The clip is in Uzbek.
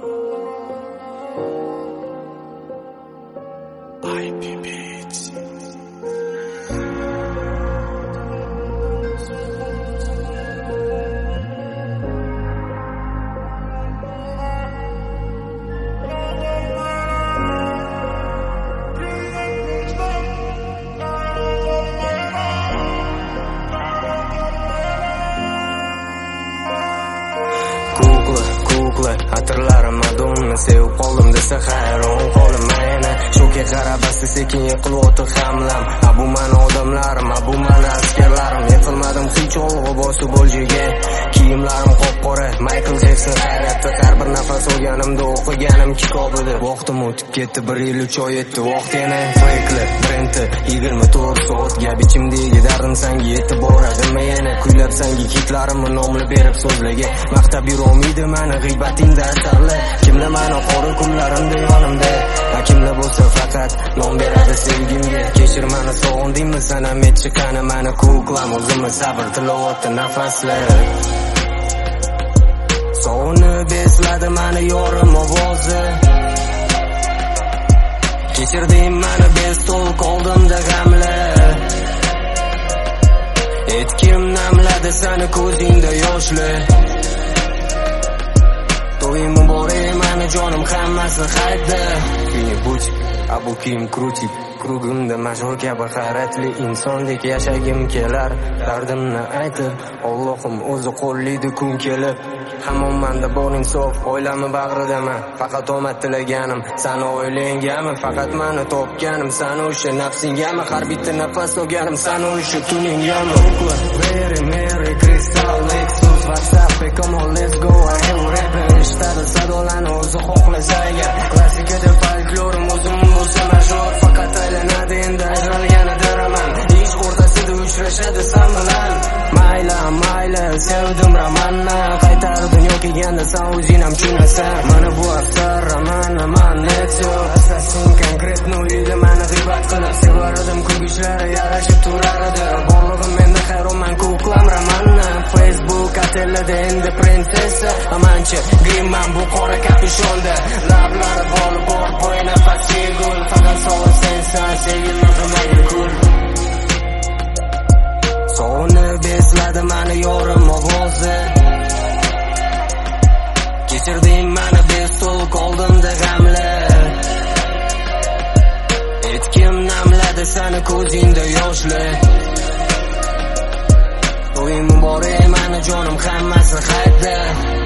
Kukla atirlarim madonna sevib qoldim desa hayron qolaman. Shunga qarab asta sekin yiqilyapti hamlam. Bu mani odamlarim, bu mani askarlarim. Yiqilmadim hech olg'a bosib bo'ljiga. Kiyimlarim qop-qora, Michael Jackson hayratda har bir nafas olganimda o'qiganim kitobida. Vaqtim o'tib ketdi, 1 yil 3 oy etdi. Vaqt yana Frankli, Brenti 24 soat gap ichimdagi dardim senga yetib boradimi yana kuylab senga hitlarimni nomli berib so'zlaga. Maqtab yurolmaydi mani g'iybatingda asarlar. Kimlar mani qora kunlarimda yonimda, kimlar bo'lsa faqat nom beradi sevgimga. Kechir mani sog'indingmi sanam etchi qani mani kuklam o'zimni sabr tilovatda nafaslar. Sog'inib esladi mani yorim ovozi. Kechirding mani bestol qoldimda g'amlar. Etkim namladi sani ko'zingda yoshlar. To'yim muborak mani jonim hammasi hayda. Meni buch, abu kiyim krutib, krugimda majhul kabi hayratli insondek yashagim kelar. Dardimni aytib, Allohim o'zi qo'llaydi kun kelib. Hammom menda bor insof, oilamni bag'ridaman. Faqat omad tilaganim, seni o'ylanganim, faqat meni topganim, seni o'sha nafsingami, har bitta nafas olganim, seni o'sha tuningami. Merry Crystal Lexus WhatsApp, come on let's go, I have rapping. Ishtadi sadolani o'zi xohlasa agar. Klassikada folklorim o'zim bo'lsa major, faqat aylanadi endi ajralgani daraman. Ish o'rtasida uchrashadi sen bilan. Mayli, sevdim romanni. Qaytar dunyo kelganda sen o'zing ham tushunasan. Mana bu aftar romanni man netso. Assassin konkretno uyda mani g'iybat qilib sevar edim, kulgichlari yarashib turar edi. Borlig'im menda hayronman kuklam romanni. Facebook atelada endi prinsessa. Amanchi grimman bu qora kapushonda. Lablari bor bo'yna fasegul. Faqat sog'in sensan, sevgimni qilmagin kul. Sog'inib esladi mani yorim ovozi. Kechirding mani bestol qoldimda g'amlar. Etkim namladi sani ko'zingda yoshlar. To'yim muborak mani jonim hammasi hayda.